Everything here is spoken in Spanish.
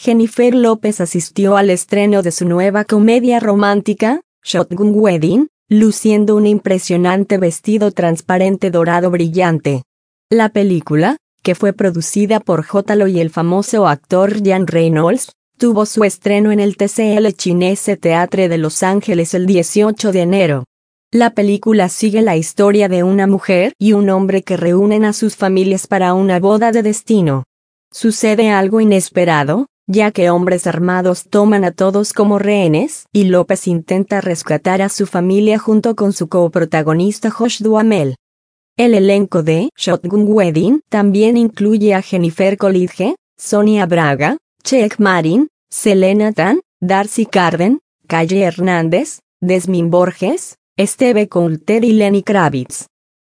Jennifer López asistió al estreno de su nueva comedia romántica, Shotgun Wedding, luciendo un impresionante vestido transparente dorado brillante. La película, que fue producida por J.Lo y el famoso actor Ryan Reynolds, tuvo su estreno en el TCL Chinese Theatre de Los Ángeles el 18 de enero. La película sigue la historia de una mujer y un hombre que reúnen a sus familias para una boda de destino. Sucede algo inesperado, ya que hombres armados toman a todos como rehenes, y López intenta rescatar a su familia junto con su coprotagonista Josh Duhamel. El elenco de Shotgun Wedding también incluye a Jennifer Coolidge, Sonia Braga, Cheech Marin, Selena Tan, Darcy Carden, Calle Hernández, Desmond Borges, Steve Coulter y Lenny Kravitz.